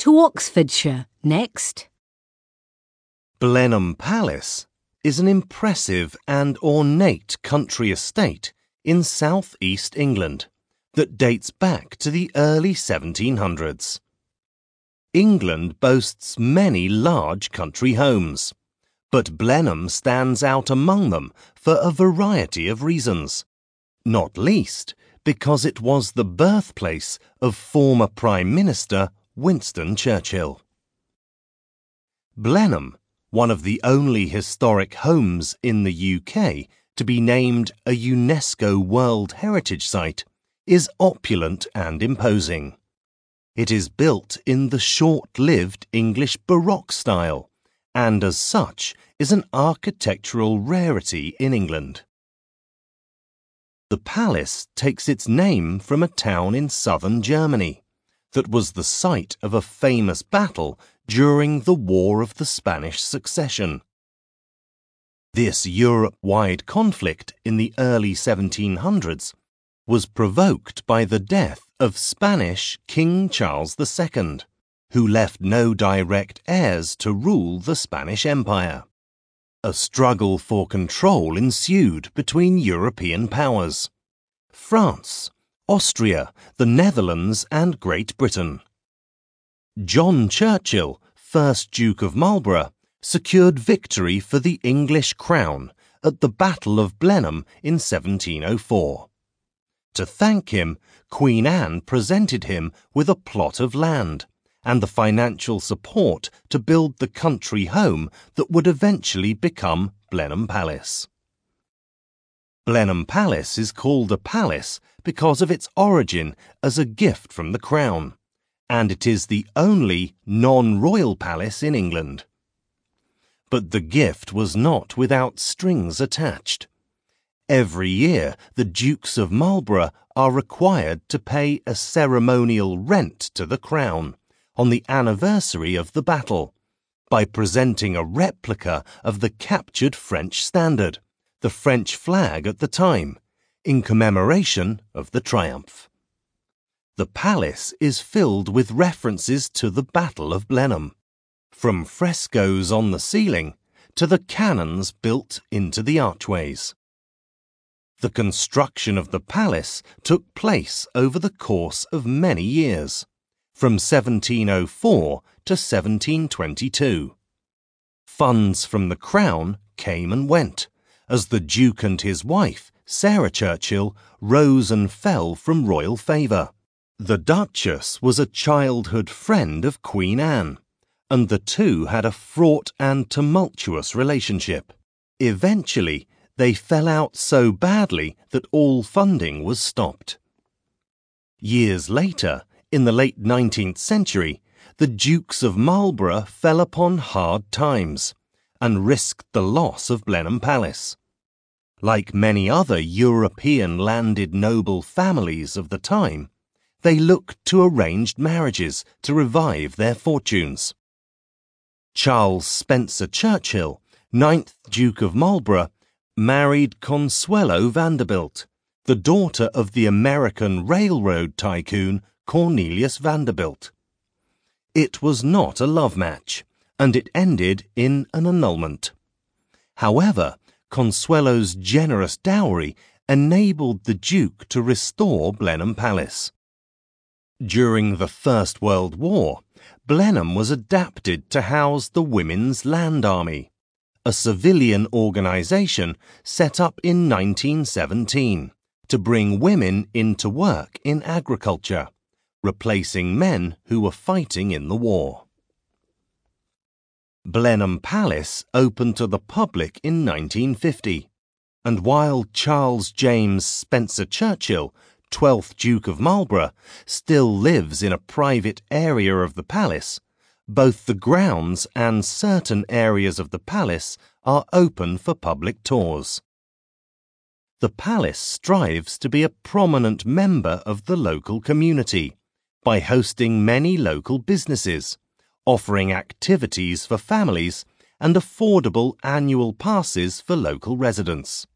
to Oxfordshire next. Blenheim Palace is an impressive and ornate country estate in south-east England that dates back to the early 1700s. England boasts many large country homes, but Blenheim stands out among them for a variety of reasons, not least because it was the birthplace of former Prime Minister Winston Churchill. Blenheim, one of the only historic homes in the UK to be named a UNESCO World Heritage Site, is opulent and imposing. It is built in the short-lived English Baroque style, and as such is an architectural rarity in England. The palace takes its name from a town in southern Germany that was the site of a famous battle during the War of the Spanish Succession. This Europe-wide conflict in the early 1700s was provoked by the death of Spanish King Charles II, who left no direct heirs to rule the Spanish Empire. A struggle for control ensued between European powers: France, Austria, the Netherlands, and Great Britain. John Churchill, 1st Duke of Marlborough, secured victory for the English crown at the Battle of Blenheim in 1704. To thank him, Queen Anne presented him with a plot of land and the financial support to build the country home that would eventually become Blenheim Palace. Blenheim Palace is called a palace because of its origin as a gift from the Crown, and it is the only non-royal palace in England. But the gift was not without strings attached. Every year, the Dukes of Marlborough are required to pay a ceremonial rent to the Crown on the anniversary of the battle by presenting a replica of the captured French standard, the French flag at the time, in commemoration of the triumph. The palace is filled with references to the Battle of Blenheim, from frescoes on the ceiling to the cannons built into the archways. The construction of the palace took place over the course of many years, from 1704 to 1722. Funds from the Crown came and went, as the Duke and his wife, Sarah Churchill, rose and fell from royal favour. The Duchess was a childhood friend of Queen Anne, and the two had a fraught and tumultuous relationship. Eventually, they fell out so badly that all funding was stopped. Years later, in the late 19th century, the Dukes of Marlborough fell upon hard times and risked the loss of Blenheim Palace. Like many other European landed noble families of the time, they looked to arranged marriages to revive their fortunes. Charles Spencer Churchill, 9th Duke of Marlborough, married Consuelo Vanderbilt, the daughter of the American railroad tycoon Cornelius Vanderbilt. It was not a love match, and it ended in an annulment. However, Consuelo's generous dowry enabled the Duke to restore Blenheim Palace. During the First World War, Blenheim was adapted to house the Women's Land Army, a civilian organisation set up in 1917 to bring women into work in agriculture, replacing men who were fighting in the war. Blenheim Palace opened to the public in 1950, and while Charles James Spencer Churchill, 12th Duke of Marlborough, still lives in a private area of the palace, both the grounds and certain areas of the palace are open for public tours. The palace strives to be a prominent member of the local community by hosting many local businesses, offering activities for families and affordable annual passes for local residents.